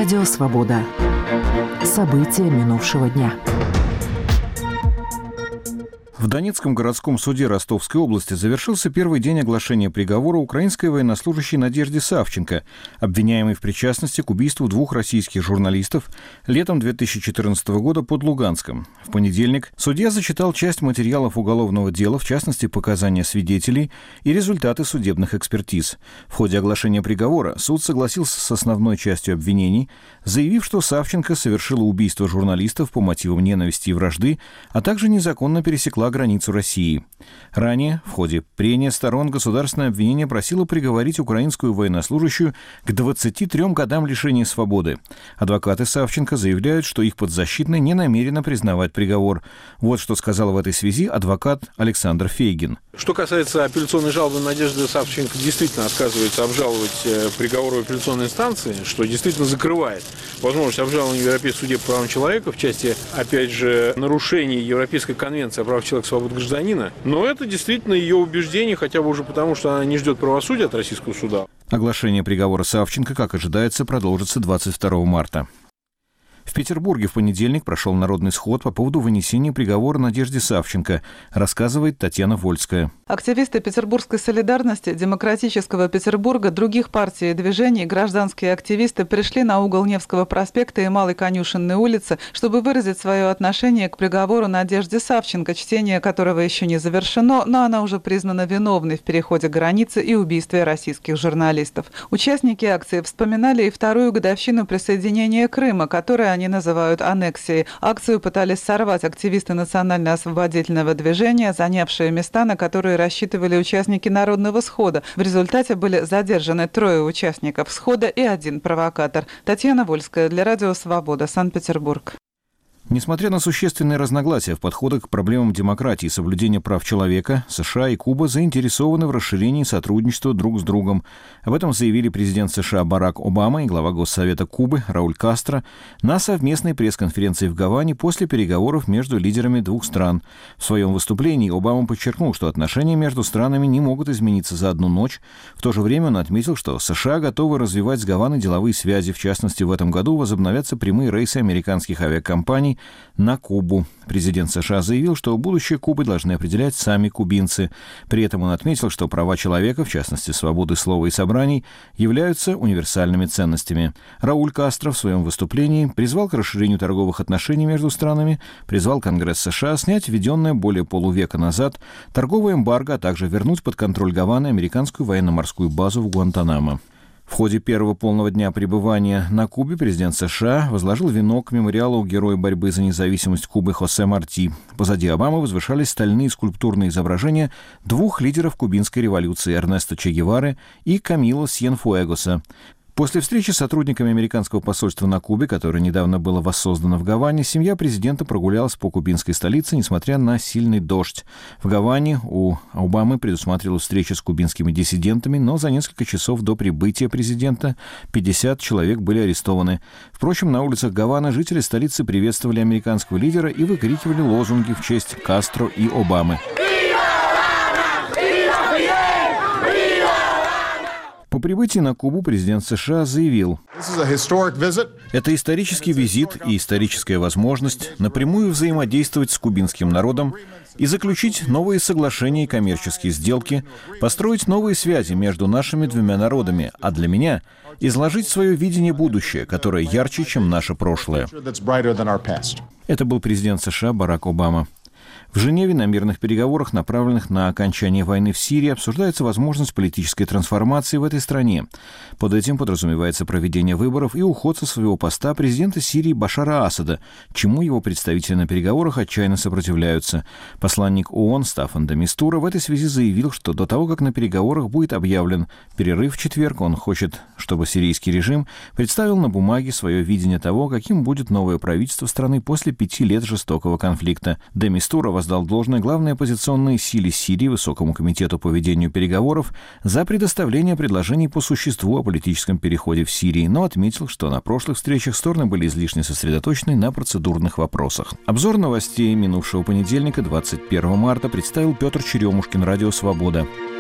Радио «Свобода». События минувшего дня. В Донецком городском суде Ростовской области завершился первый день оглашения приговора украинской военнослужащей Надежде Савченко, обвиняемой в причастности к убийству двух российских журналистов летом 2014 года под Луганском. В понедельник судья зачитал часть материалов уголовного дела, в частности, показания свидетелей и результаты судебных экспертиз. В ходе оглашения приговора суд согласился с основной частью обвинений, заявив, что Савченко совершила убийство журналистов по мотивам ненависти и вражды, а также незаконно пересекла границу России. Ранее, в ходе прения сторон, государственное обвинение просило приговорить украинскую военнослужащую к 23 годам лишения свободы. Адвокаты Савченко заявляют, что их подзащитный не намерена признавать приговор. Вот что сказал в этой связи адвокат Александр Фейгин. Что касается апелляционной жалобы, Надежды Савченко действительно отказывается обжаловать приговор в апелляционной инстанции, что действительно закрывает возможность обжалования в Европейском суде по правам человека в части, опять же, нарушений Европейской конвенции о правах человека и свобод гражданина. Но это действительно ее убеждение, хотя бы уже потому, что она не ждет правосудия от российского суда. Оглашение приговора Савченко, как ожидается, продолжится 22 марта. В Петербурге в понедельник прошел народный сход по поводу вынесения приговора Надежде Савченко, рассказывает Татьяна Вольская. Активисты Петербургской солидарности, Демократического Петербурга, других партий и движений, гражданские активисты пришли на угол Невского проспекта и Малой Конюшенной улицы, чтобы выразить свое отношение к приговору Надежде Савченко, чтение которого еще не завершено, но она уже признана виновной в переходе границы и убийстве российских журналистов. Участники акции вспоминали и вторую годовщину присоединения Крыма, которая они называют аннексией. Акцию пытались сорвать активисты национально-освободительного движения, занявшие места, на которые рассчитывали участники народного схода. В результате были задержаны 3 участников схода и 1 провокатор. Татьяна Вольская для Радио «Свобода», Санкт-Петербург. Несмотря на существенные разногласия в подходах к проблемам демократии и соблюдения прав человека, США и Куба заинтересованы в расширении сотрудничества друг с другом. Об этом заявили президент США Барак Обама и глава Госсовета Кубы Рауль Кастро на совместной пресс-конференции в Гаване после переговоров между лидерами двух стран. В своем выступлении Обама подчеркнул, что отношения между странами не могут измениться за одну ночь. В то же время он отметил, что США готовы развивать с Гаваной деловые связи. В частности, в этом году возобновятся прямые рейсы американских авиакомпаний на Кубу. Президент США заявил, что будущее Кубы должны определять сами кубинцы. При этом он отметил, что права человека, в частности, свободы слова и собраний, являются универсальными ценностями. Рауль Кастро в своем выступлении призвал к расширению торговых отношений между странами, призвал Конгресс США снять введенное более полувека назад торговое эмбарго, а также вернуть под контроль Гаваны американскую военно-морскую базу в Гуантанамо. В ходе первого полного дня пребывания на Кубе президент США возложил венок к мемориалу героя борьбы за независимость Кубы Хосе Марти. Позади Обамы возвышались стальные скульптурные изображения двух лидеров кубинской революции Эрнесто Че Гевары и Камило Сьенфуэгоса. После встречи с сотрудниками американского посольства на Кубе, которое недавно было воссоздано в Гаване, семья президента прогулялась по кубинской столице, несмотря на сильный дождь. В Гаване у Обамы предусматривалась встреча с кубинскими диссидентами, но за несколько часов до прибытия президента 50 человек были арестованы. Впрочем, на улицах Гаваны жители столицы приветствовали американского лидера и выкрикивали лозунги в честь Кастро и Обамы. По прибытии на Кубу президент США заявил: «Это исторический визит и историческая возможность напрямую взаимодействовать с кубинским народом и заключить новые соглашения и коммерческие сделки, построить новые связи между нашими двумя народами, а для меня — изложить свое видение будущего, которое ярче, чем наше прошлое». Это был президент США Барак Обама. В Женеве на мирных переговорах, направленных на окончание войны в Сирии, обсуждается возможность политической трансформации в этой стране. Под этим подразумевается проведение выборов и уход со своего поста президента Сирии Башара Асада, чему его представители на переговорах отчаянно сопротивляются. Посланник ООН Стаффан де Мистура в этой связи заявил, что до того, как на переговорах будет объявлен перерыв в четверг, он хочет, чтобы сирийский режим представил на бумаге свое видение того, каким будет новое правительство страны после 5 лет жестокого конфликта. Де Мистура воздал должное главной оппозиционной силе Сирии, Высокому комитету по ведению переговоров, за предоставление предложений по существу о политическом переходе в Сирии, но отметил, что на прошлых встречах стороны были излишне сосредоточены на процедурных вопросах. Обзор новостей минувшего понедельника, 21 марта, представил Петр Черемушкин, Радио «Свобода».